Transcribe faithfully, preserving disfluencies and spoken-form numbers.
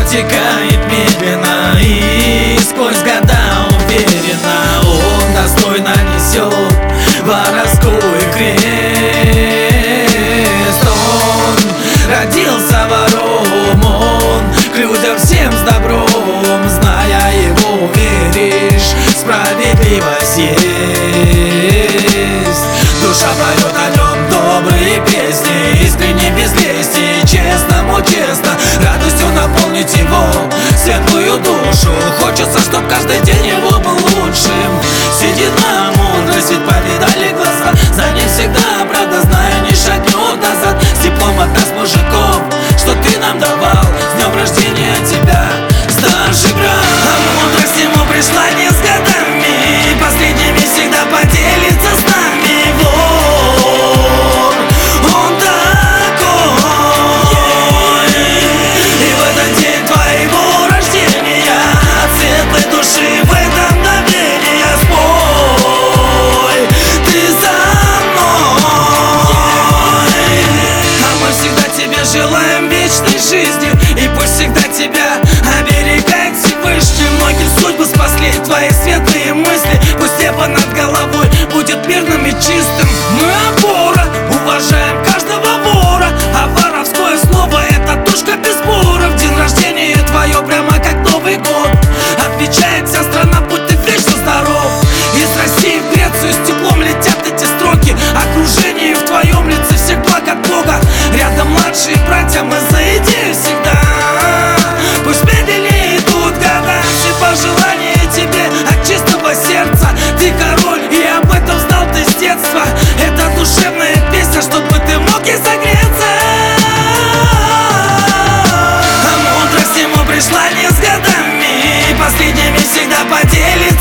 протекает медленно и сквозь года уверенно он достойно несет воровской крест. Он родился вором, он к людям всем с добром, зная его, веришь, справедливость есть. Душа поет о нем добрые песни, искренне без лести, честному честно, радостью наполнить его светлую душу. Хочется, чтоб каждый день его был лучшим. Седина мудрость, ведь повидали глаза, за ней всегда правда, зная, не шагнет назад. С теплом от нас, мужиков, что ты нам давал, с днем рождения тебя, старший брат. А мудрость ему пришла не с годами, последними всегда поделится с нами. Вор, он такой, и в этот день твоего рождения от светлой души в это мгновение спой ты за мной. А мы всегда тебе желаем вечной жизни, и пусть всегда тебя оберегает Всевышний. Многим судьбы спасли твои светлые мысли, пусть небо над головой будет мирным и чистым. Мы опора, уважаем каждого вора, а воровское слово — это тушка без споров. День рождения твое прямо как Новый год, отвечает вся страна, будь ты вечно здоров. Из России в Грецию с теплом летят эти строки, окружение в твоем лице всех благ от Бога. Рядом младшие братья, мы за идею всегда. Пусть медленнее идут года, все пожелания тебе от чистого сердца. Ты король, и об этом знал ты с детства. Это душевная песня, чтобы ты мог и согреться. А мудрость ему пришла не с годами, последними всегда поделится